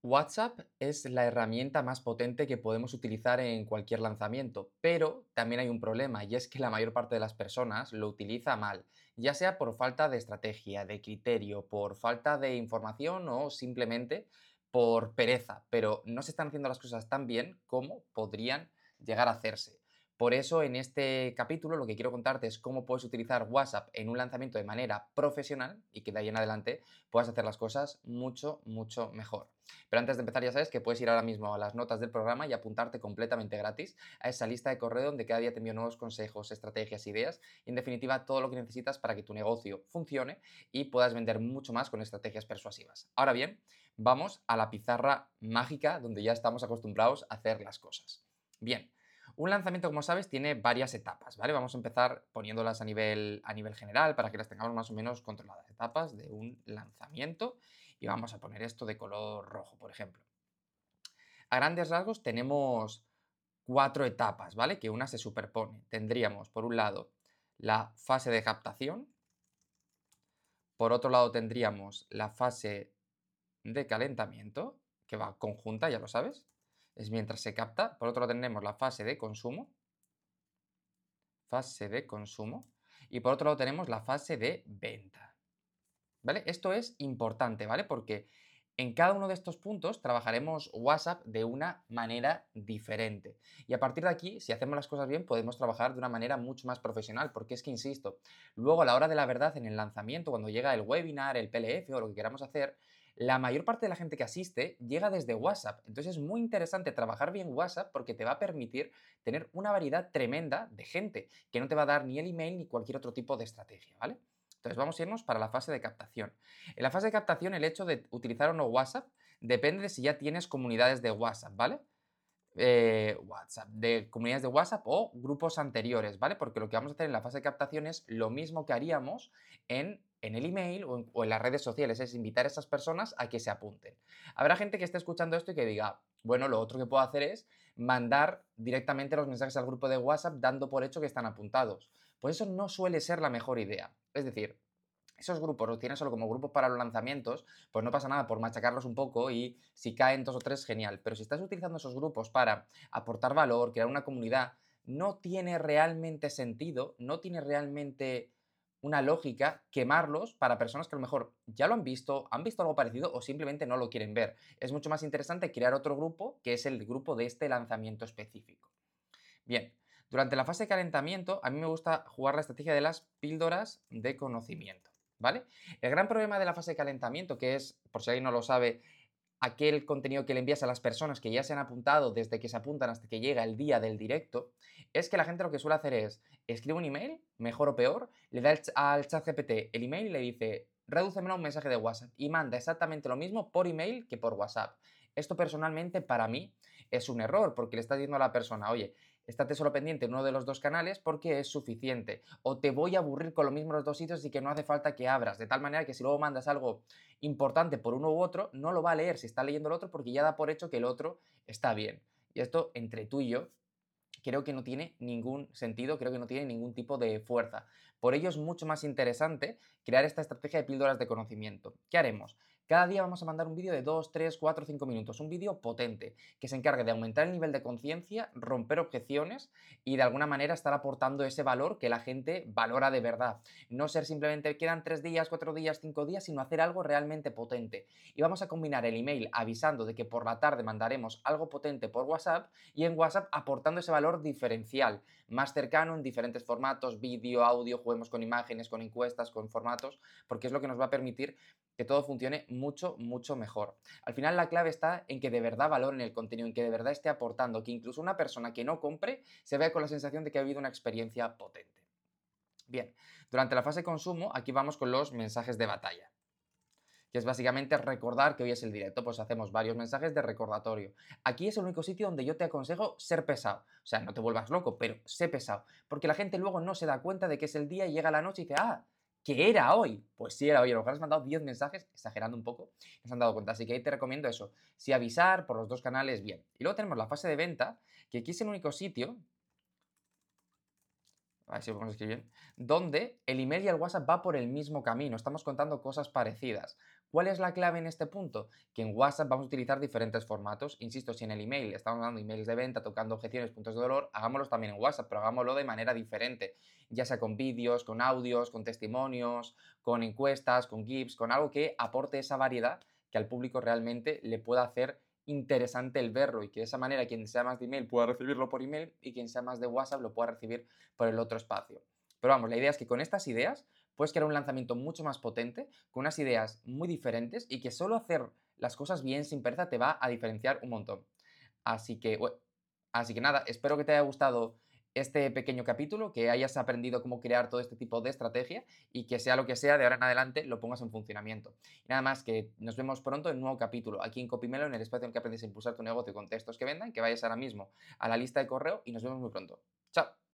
WhatsApp es la herramienta más potente que podemos utilizar en cualquier lanzamiento, pero también hay un problema y es que la mayor parte de las personas lo utiliza mal, ya sea por falta de estrategia, de criterio, por falta de información o simplemente por pereza, pero no se están haciendo las cosas tan bien como podrían llegar a hacerse. Por eso en este capítulo lo que quiero contarte es cómo puedes utilizar WhatsApp en un lanzamiento de manera profesional y que de ahí en adelante puedas hacer las cosas mucho mejor. Pero antes de empezar ya sabes que puedes ir ahora mismo a las notas del programa y apuntarte completamente gratis a esa lista de correo donde cada día te envío nuevos consejos, estrategias, ideas y en definitiva todo lo que necesitas para que tu negocio funcione y puedas vender mucho más con estrategias persuasivas. Ahora bien, vamos a la pizarra mágica donde ya estamos acostumbrados a hacer las cosas. Bien, un lanzamiento, como sabes, tiene varias etapas, ¿vale? Vamos a empezar poniéndolas a nivel general para que las tengamos más o menos controladas. Etapas de un lanzamiento y vamos a poner esto de color rojo, por ejemplo. A grandes rasgos tenemos cuatro etapas, ¿vale? Que una se superpone. Tendríamos, por un lado, la fase de captación, por otro lado tendríamos la fase de calentamiento, que va conjunta, ya lo sabes, es mientras se capta. Por otro lado tenemos la fase de consumo, y por otro lado tenemos la fase de venta, ¿vale? Esto es importante, ¿vale? Porque en cada uno de estos puntos trabajaremos WhatsApp de una manera diferente. Y a partir de aquí, si hacemos las cosas bien, podemos trabajar de una manera mucho más profesional, porque es que, insisto, luego a la hora de la verdad, en el lanzamiento, cuando llega el webinar, el PLF o lo que queramos hacer, la mayor parte de la gente que asiste llega desde WhatsApp. Entonces es muy interesante trabajar bien WhatsApp porque te va a permitir tener una variedad tremenda de gente que no te va a dar ni el email ni cualquier otro tipo de estrategia, ¿vale? Entonces vamos a irnos para la fase de captación. En la fase de captación, el hecho de utilizar o no WhatsApp depende de si ya tienes comunidades de WhatsApp, ¿vale? De comunidades de WhatsApp o grupos anteriores, ¿vale? Porque lo que vamos a hacer en la fase de captación es lo mismo que haríamos en el email o en las redes sociales, es invitar a esas personas a que se apunten. Habrá gente que esté escuchando esto y que diga, bueno, lo otro que puedo hacer es mandar directamente los mensajes al grupo de WhatsApp dando por hecho que están apuntados. Pues eso no suele ser la mejor idea. Es decir, esos grupos los tienes solo como grupos para los lanzamientos, pues no pasa nada por machacarlos un poco y si caen dos o tres, genial. Pero si estás utilizando esos grupos para aportar valor, crear una comunidad, no tiene realmente sentido, no tiene realmente una lógica quemarlos para personas que a lo mejor ya lo han visto algo parecido o simplemente no lo quieren ver. Es mucho más interesante crear otro grupo que es el grupo de este lanzamiento específico. Bien, durante la fase de calentamiento, a mí me gusta jugar la estrategia de las píldoras de conocimiento, ¿vale? El gran problema de la fase de calentamiento, que es, por si alguien no lo sabe, aquel contenido que le envías a las personas que ya se han apuntado desde que se apuntan hasta que llega el día del directo, es que la gente lo que suele hacer es escribe un email, mejor o peor, le da al chat GPT el email y le dice redúcemelo a un mensaje de WhatsApp y manda exactamente lo mismo por email que por WhatsApp. Esto personalmente para mí es un error porque le estás diciendo a la persona, oye, estate solo pendiente en uno de los dos canales porque es suficiente. O te voy a aburrir con lo mismo en los dos sitios y que no hace falta que abras. De tal manera que si luego mandas algo importante por uno u otro, no lo va a leer si está leyendo el otro porque ya da por hecho que el otro está bien. Y esto entre tú y yo creo que no tiene ningún sentido, creo que no tiene ningún tipo de fuerza. Por ello es mucho más interesante crear esta estrategia de píldoras de conocimiento. ¿Qué haremos? Cada día vamos a mandar un vídeo de 2, 3, 4, 5 minutos, un vídeo potente que se encargue de aumentar el nivel de conciencia, romper objeciones y de alguna manera estar aportando ese valor que la gente valora de verdad. No ser simplemente quedan 3 días, 4 días, 5 días, sino hacer algo realmente potente. Y vamos a combinar el email avisando de que por la tarde mandaremos algo potente por WhatsApp y en WhatsApp aportando ese valor diferencial, más cercano en diferentes formatos, vídeo, audio, juguemos con imágenes, con encuestas, con formatos, porque es lo que nos va a permitir que todo funcione mucho mejor. Al final la clave está en que de verdad valoren el contenido, en que de verdad esté aportando, que incluso una persona que no compre se vea con la sensación de que ha habido una experiencia potente. Bien, durante la fase de consumo, aquí vamos con los mensajes de batalla, que es básicamente recordar que hoy es el directo, pues hacemos varios mensajes de recordatorio. Aquí es el único sitio donde yo te aconsejo ser pesado, o sea, no te vuelvas loco, pero sé pesado, porque la gente luego no se da cuenta de que es el día y llega la noche y dice, ah, que era hoy. Pues sí, era hoy. A lo mejor has mandado 10 mensajes, exagerando un poco, no se han dado cuenta. Así que ahí te recomiendo eso. Si avisar por los dos canales, bien. Y luego tenemos la fase de venta, que aquí es el único sitio, a ver si lo podemos escribir bien, donde el email y el WhatsApp va por el mismo camino, estamos contando cosas parecidas. ¿Cuál es la clave en este punto? Que en WhatsApp vamos a utilizar diferentes formatos. Insisto, si en el email estamos dando emails de venta, tocando objeciones, puntos de dolor, hagámoslos también en WhatsApp, pero hagámoslo de manera diferente, ya sea con vídeos, con audios, con testimonios, con encuestas, con GIFs, con algo que aporte esa variedad que al público realmente le pueda hacer interesante el verlo y que de esa manera quien sea más de email pueda recibirlo por email y quien sea más de WhatsApp lo pueda recibir por el otro espacio. Pero vamos, la idea es que con estas ideas puedes crear un lanzamiento mucho más potente, con unas ideas muy diferentes y que solo hacer las cosas bien sin pereza te va a diferenciar un montón. Así que, así que nada, espero que te haya gustado este pequeño capítulo, que hayas aprendido cómo crear todo este tipo de estrategia y que sea lo que sea, de ahora en adelante lo pongas en funcionamiento. Y nada más, que nos vemos pronto en un nuevo capítulo aquí en Copymelo, en el espacio en el que aprendes a impulsar tu negocio con textos que vendan, que vayas ahora mismo a la lista de correo y nos vemos muy pronto. Chao.